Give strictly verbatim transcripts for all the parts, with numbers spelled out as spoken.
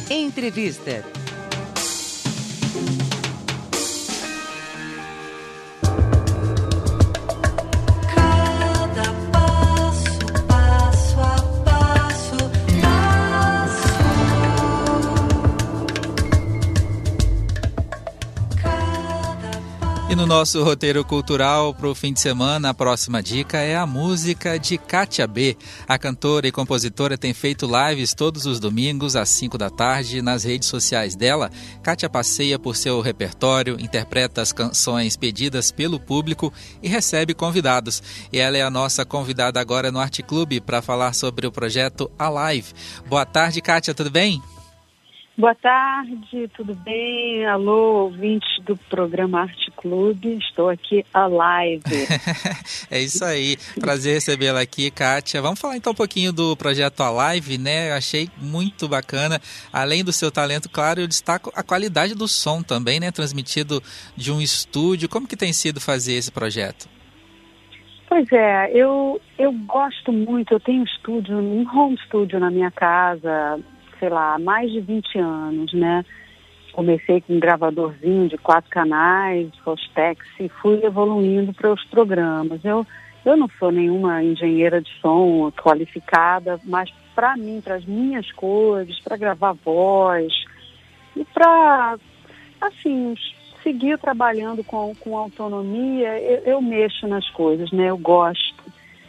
Entrevista. E no nosso roteiro cultural para o fim de semana, a próxima dica é a música de Kátia B. A cantora e compositora tem feito lives todos os domingos às cinco da tarde nas redes sociais dela. Kátia passeia por seu repertório, interpreta as canções pedidas pelo público e recebe convidados. E ela é a nossa convidada agora no Arte Clube para falar sobre o projeto Alive. Boa tarde, Kátia, tudo bem? Boa tarde, tudo bem? Alô, ouvintes do programa Arte Clube, estou aqui Alive. É isso aí, prazer recebê-la aqui, Kátia. Vamos falar então um pouquinho do projeto Alive, né? Eu achei muito bacana, além do seu talento, claro, eu destaco a qualidade do som também, né? Transmitido de um estúdio. Como que tem sido fazer esse projeto? Pois é, eu, eu gosto muito, eu tenho um estúdio, um home studio na minha casa, sei lá, há mais de vinte anos, né? Comecei com um gravadorzinho de quatro canais, Fostex, e fui evoluindo para os programas. Eu, eu não sou nenhuma engenheira de som qualificada, mas para mim, para as minhas coisas, para gravar voz e para, assim, seguir trabalhando com, com autonomia, eu, eu mexo nas coisas, né? Eu gosto.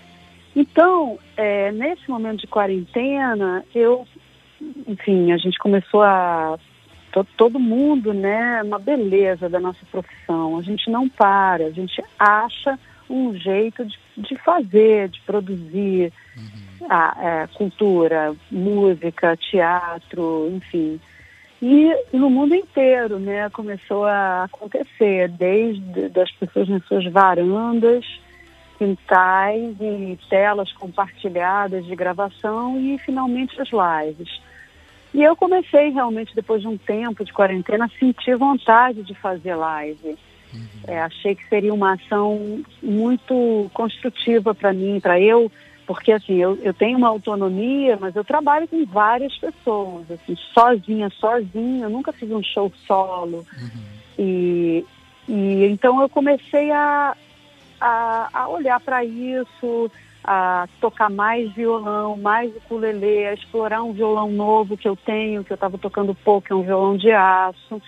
Então, é, nesse momento de quarentena, eu enfim, a gente começou a... To, todo mundo, né? Uma beleza da nossa profissão. A gente não para, a gente acha um jeito de, de fazer, de produzir uhum. a, a cultura, música, teatro, enfim. E no mundo inteiro, né? Começou a acontecer, desde das pessoas nas suas varandas, quintais e telas compartilhadas de gravação e finalmente as lives. E eu comecei realmente, depois de um tempo de quarentena, a sentir vontade de fazer live. Uhum. É, achei que seria uma ação muito construtiva para mim, para eu, porque assim, eu, eu tenho uma autonomia, mas eu trabalho com várias pessoas, assim, sozinha, sozinha, eu nunca fiz um show solo. Uhum. E, e então eu comecei a, a, a olhar para isso, a tocar mais violão, mais ukulele, a explorar um violão novo que eu tenho, que eu estava tocando pouco, é um violão de aço.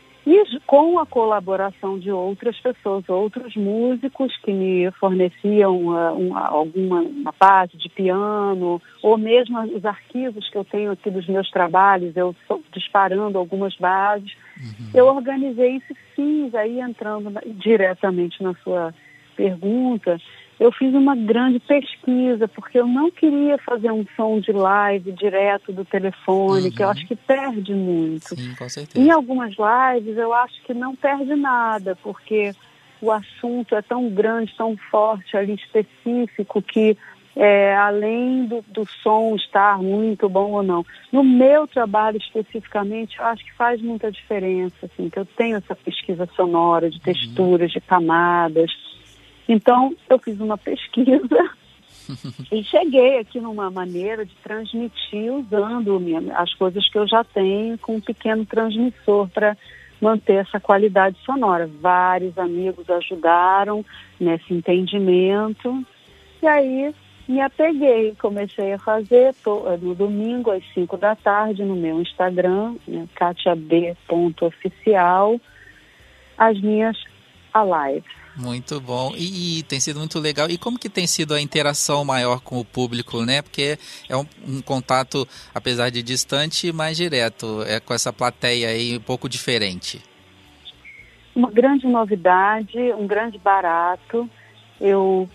E com a colaboração de outras pessoas, outros músicos que me forneciam uma, uma, alguma uma base de piano, ou mesmo os arquivos que eu tenho aqui dos meus trabalhos, eu estou disparando algumas bases. Uhum. Eu organizei isso e fiz, aí entrando na, diretamente na sua pergunta, eu fiz uma grande pesquisa, porque eu não queria fazer um som de live direto do telefone, uhum. que eu acho que perde muito. Sim, com certeza. Em algumas lives eu acho que não perde nada, porque o assunto é tão grande, tão forte ali, específico, que é, além do, do som estar muito bom ou não, no meu trabalho especificamente, eu acho que faz muita diferença, assim, que eu tenho essa pesquisa sonora de texturas, uhum. de camadas. Então, eu fiz uma pesquisa e cheguei aqui numa maneira de transmitir usando as coisas que eu já tenho com um pequeno transmissor para manter essa qualidade sonora. Vários amigos ajudaram nesse entendimento e aí me apeguei, comecei a fazer tô, no domingo às cinco da tarde no meu Instagram, né, katia b ponto oficial, as minhas lives. Muito bom. E, e tem sido muito legal. E como que tem sido a interação maior com o público, né? Porque é um, um contato, apesar de distante, mais direto, é com essa plateia aí um pouco diferente. Uma grande novidade, um grande barato. Eu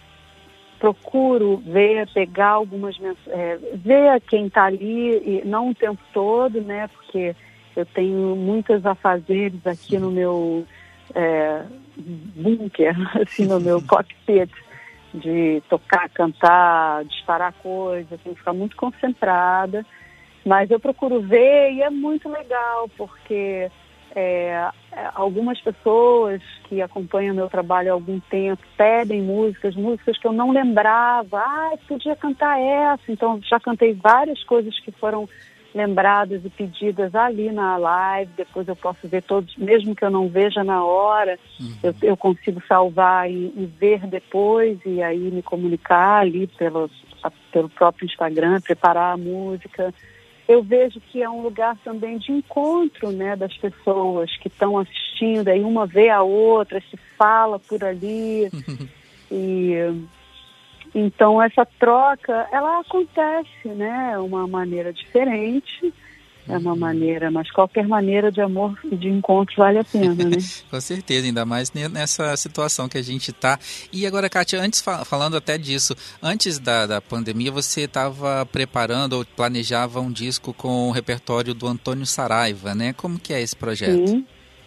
procuro ver, pegar algumas é, ver quem está ali, e não o tempo todo, né? Porque eu tenho muitos afazeres aqui no meu É, bunker, assim, no meu cockpit, de tocar, cantar, disparar coisas, tem que ficar muito concentrada, mas eu procuro ver e é muito legal, porque é, algumas pessoas que acompanham meu trabalho há algum tempo pedem músicas, músicas que eu não lembrava, ah, podia cantar essa, então já cantei várias coisas que foram lembradas e pedidas ali na live, depois eu posso ver todos, mesmo que eu não veja na hora, uhum. eu, eu consigo salvar e, e ver depois, e aí me comunicar ali pelo, a, pelo próprio Instagram, preparar a música. Eu vejo que é um lugar também de encontro, né, das pessoas que estão assistindo, aí uma vê a outra, se fala por ali, e... Então, essa troca, ela acontece, né? Uma maneira diferente, é uma maneira, mas qualquer maneira de amor e de encontro vale a pena, né? Com certeza, ainda mais nessa situação que a gente está. E agora, Kátia, antes, falando até disso, antes da, da pandemia, você estava preparando ou planejava um disco com o repertório do Antônio Saraiva, né? Como que é esse projeto? Sim.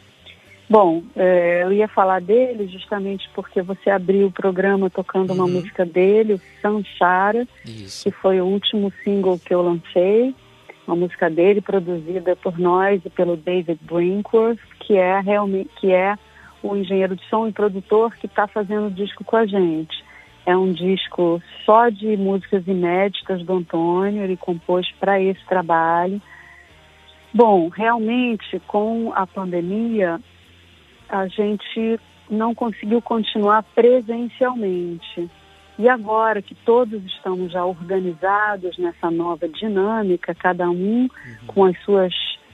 Bom, é, eu ia falar dele justamente porque você abriu o programa tocando uhum. uma música dele, o Sanchara, Isso. que foi o último single que eu lancei, uma música dele produzida por nós e pelo David Brinkworth, que é realmente que é o engenheiro de som e produtor que está fazendo o disco com a gente. É um disco só de músicas inéditas do Antônio, ele compôs para esse trabalho. Bom, realmente com a pandemia a gente não conseguiu continuar presencialmente. E agora que todos estamos já organizados nessa nova dinâmica, cada um uhum. com as suas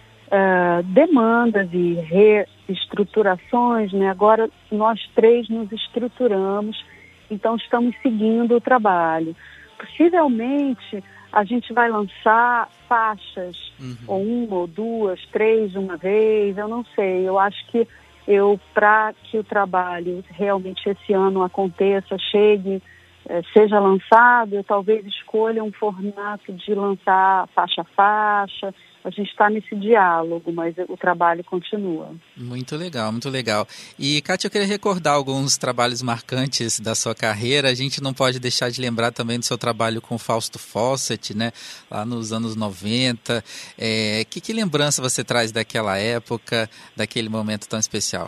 uh, demandas e reestruturações, né? Agora nós três nos estruturamos, então estamos seguindo o trabalho. Possivelmente a gente vai lançar faixas, uhum. ou uma, ou duas, três de uma vez, eu não sei. Eu acho que Eu, para que o trabalho realmente esse ano aconteça, chegue, eh, seja lançado, eu talvez escolha um formato de lançar faixa a faixa. A gente está nesse diálogo, mas o trabalho continua. Muito legal, muito legal. E, Kátia, eu queria recordar alguns trabalhos marcantes da sua carreira. A gente não pode deixar de lembrar também do seu trabalho com Fausto Fawcett, né? Lá nos anos noventa. É, que, que lembrança você traz daquela época, daquele momento tão especial?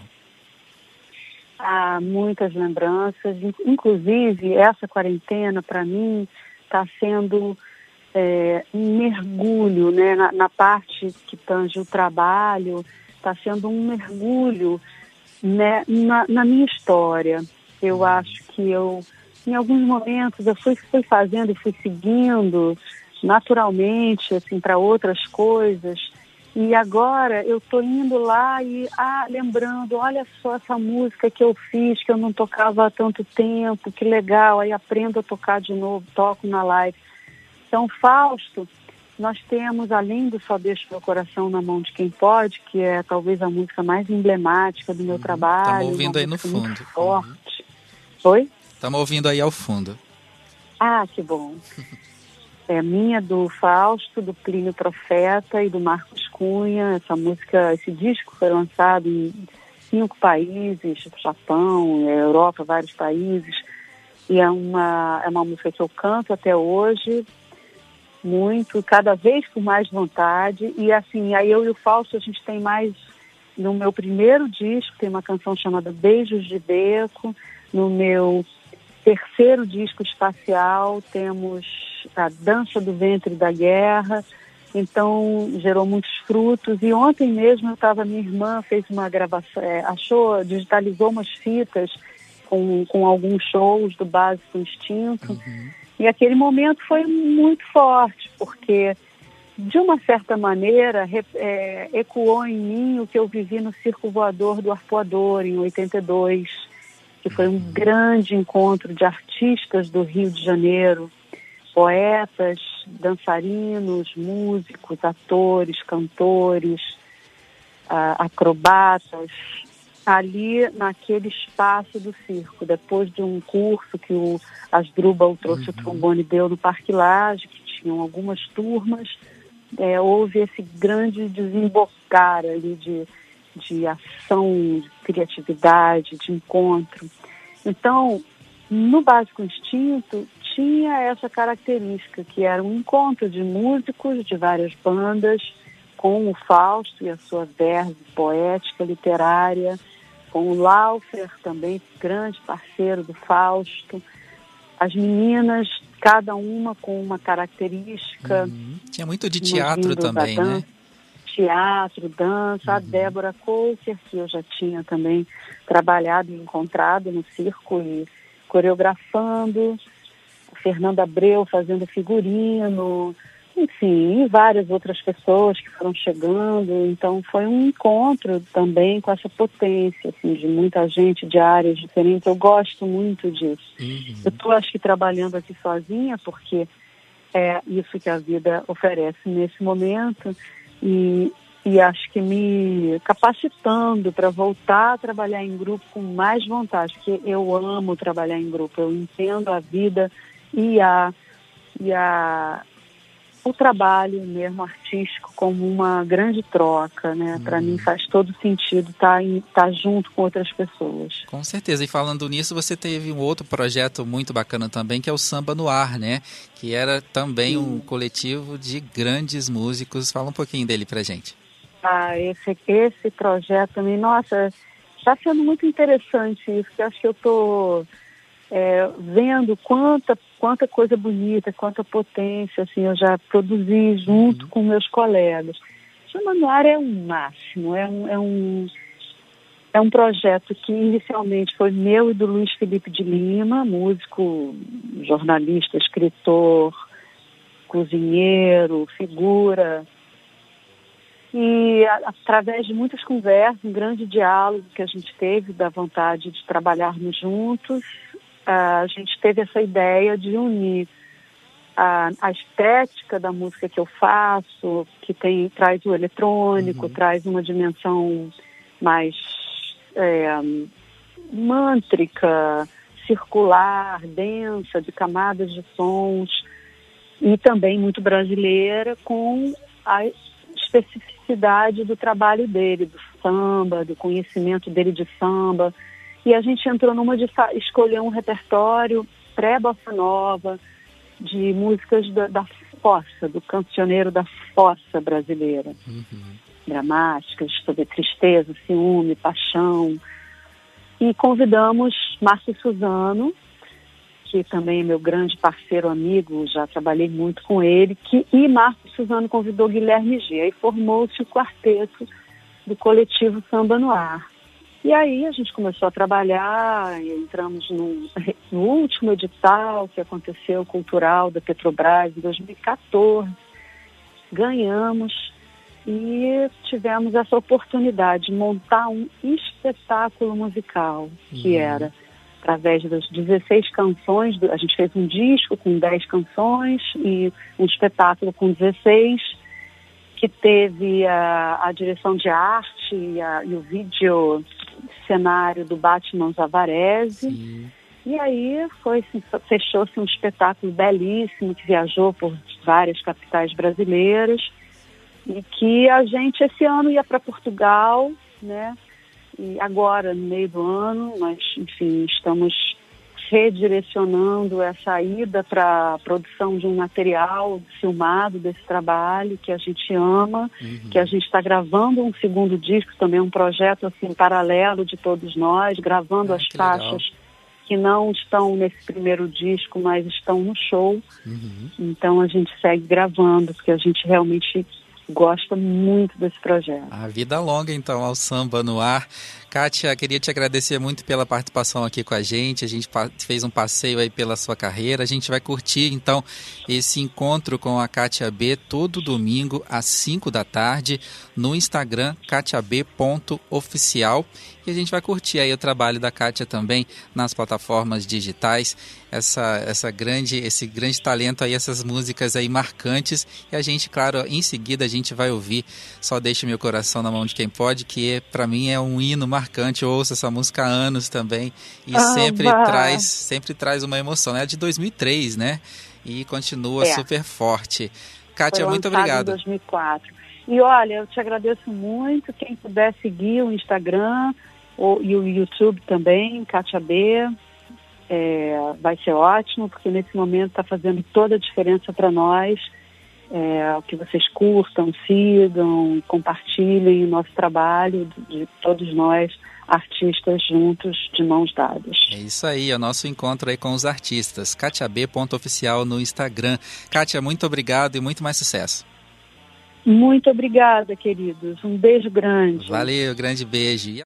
Ah, muitas lembranças. Inclusive, essa quarentena, para mim, está sendo... É, um mergulho, né, na, na parte que tange o trabalho, está sendo um mergulho, né, na, na minha história. Eu acho que eu, em alguns momentos, eu fui, fui fazendo e fui seguindo naturalmente, assim, para outras coisas, e agora eu estou indo lá e ah, lembrando, olha só essa música que eu fiz, que eu não tocava há tanto tempo, que legal, aí aprendo a tocar de novo, toco na live. Então, Fausto, nós temos, além do Só Deixo Meu Coração na Mão de Quem Pode, que é talvez a música mais emblemática do meu uhum. trabalho. Estamos ouvindo aí no fundo. Forte. Uhum. Oi? Estamos ouvindo aí ao fundo. Ah, que bom. É minha, do Fausto, do Plínio Profeta e do Marcos Cunha. Essa música, esse disco foi lançado em cinco países, Japão, Europa, vários países. E é uma, é uma música que eu canto até hoje, muito, cada vez com mais vontade. E assim, aí eu e o Fausto, a gente tem mais, no meu primeiro disco, tem uma canção chamada Beijos de Beco. No meu terceiro disco espacial, temos a Dança do Ventre da Guerra. Então, gerou muitos frutos. E ontem mesmo eu estava, minha irmã fez uma gravação, é, achou, digitalizou umas fitas com, com alguns shows do Básico Instinto. Uhum. E aquele momento foi muito forte, porque, de uma certa maneira, re, é, ecoou em mim o que eu vivi no Circo Voador do Arpoador, em oitenta e dois, que foi um grande encontro de artistas do Rio de Janeiro, poetas, dançarinos, músicos, atores, cantores, uh, acrobatas, ali naquele espaço do circo, depois de um curso que o Asdrubal trouxe uhum. o trombone e deu no Parque Lage, que tinham algumas turmas, é, houve esse grande desembocar ali de, de ação, de criatividade, de encontro. Então, no Básico Instinto, tinha essa característica, que era um encontro de músicos de várias bandas, com o Fausto e a sua verve poética, literária, com o Laufer, também grande parceiro do Fausto, as meninas, cada uma com uma característica, uhum. Tinha muito de teatro também, dan- né? Teatro, dança, Uhum. a Débora Coulter, que eu já tinha também trabalhado e encontrado no circo e coreografando, a Fernanda Abreu fazendo figurino, enfim, e várias outras pessoas que foram chegando. Então foi um encontro também com essa potência, assim, de muita gente de áreas diferentes. Eu gosto muito disso. Uhum. Eu estou, acho que, trabalhando aqui sozinha, porque é isso que a vida oferece nesse momento, e, e acho que me capacitando para voltar a trabalhar em grupo com mais vontade, porque eu amo trabalhar em grupo, eu entendo a vida e a, e a o trabalho mesmo artístico como uma grande troca, né? Para mim faz todo sentido estar tá junto com outras pessoas. Com certeza. E falando nisso, você teve um outro projeto muito bacana também, que é o Samba no Ar, né? Que era também Sim. um coletivo de grandes músicos. Fala um pouquinho dele pra gente. Ah, esse, esse projeto também, nossa, está sendo muito interessante isso, que acho que eu estou é, vendo quanta quanta coisa bonita, quanta potência, assim, eu já produzi junto uhum. com meus colegas. Samba no Ar é um máximo, é um, é, um, é um projeto que inicialmente foi meu e do Luiz Felipe de Lima, músico, jornalista, escritor, cozinheiro, figura. E a, através de muitas conversas, um grande diálogo que a gente teve, da vontade de trabalharmos juntos, a gente teve essa ideia de unir a, a estética da música que eu faço, que tem, traz o eletrônico, uhum. traz uma dimensão mais é, mântrica, circular, densa, de camadas de sons, e também muito brasileira, com a especificidade do trabalho dele, do samba, do conhecimento dele de samba. E a gente entrou numa de escolher um repertório pré-bossa nova, de músicas da, da fossa, do cancioneiro da fossa brasileira. Uhum. Dramáticas, sobre tristeza, ciúme, paixão. E convidamos Márcio Suzano, que também é meu grande parceiro, amigo, já trabalhei muito com ele, que, e Márcio Suzano convidou Guilherme G. Aí formou-se o quarteto do coletivo Samba no Ar. E aí a gente começou a trabalhar, entramos no, no último edital que aconteceu, cultural da Petrobras, em dois mil e quatorze, ganhamos e tivemos essa oportunidade de montar um espetáculo musical, que uhum. era, através das dezesseis canções, a gente fez um disco com dez canções e um espetáculo com dezesseis, que teve a, a direção de arte e, a, e o vídeo cenário do Batman Zavarese. Sim. E aí foi, fechou-se um espetáculo belíssimo que viajou por várias capitais brasileiras e que a gente esse ano ia para Portugal, né? E agora, no meio do ano, nós, enfim, estamos redirecionando essa ida para a produção de um material filmado desse trabalho que a gente ama, uhum. que a gente está gravando um segundo disco, também um projeto assim paralelo de todos nós, gravando ah, as que faixas legal. Que não estão nesse primeiro disco, mas estão no show. Uhum. Então a gente segue gravando, porque a gente realmente gosta muito desse projeto. A vida longa, então, ao Samba no Ar. Kátia, queria te agradecer muito pela participação aqui com a gente. A gente fez um passeio aí pela sua carreira. A gente vai curtir, então, esse encontro com a Kátia B todo domingo às cinco da tarde no Instagram, katia b ponto oficial. E a gente vai curtir aí o trabalho da Kátia também nas plataformas digitais. Essa, essa grande, esse grande talento aí, essas músicas aí marcantes. E a gente, claro, em seguida a gente vai ouvir Só Deixe Meu Coração na Mão de Quem Pode, que para mim é um hino marcante. Eu ouço essa música há anos também e ah, sempre traz, sempre traz uma emoção. É de dois mil e três, né? E continua é. super forte. Kátia, muito obrigado. Em dois mil e quatro. E olha, eu te agradeço muito. Quem puder seguir o Instagram ou, e o YouTube também, Kátia B, é, vai ser ótimo, porque nesse momento está fazendo toda a diferença para nós. É, que vocês curtam, sigam, compartilhem o nosso trabalho, de, de todos nós, artistas juntos, de mãos dadas. É isso aí, é o nosso encontro aí com os artistas. Katia B ponto oficial no Instagram. Kátia, muito obrigado e muito mais sucesso. Muito obrigada, queridos. Um beijo grande. Valeu, grande beijo.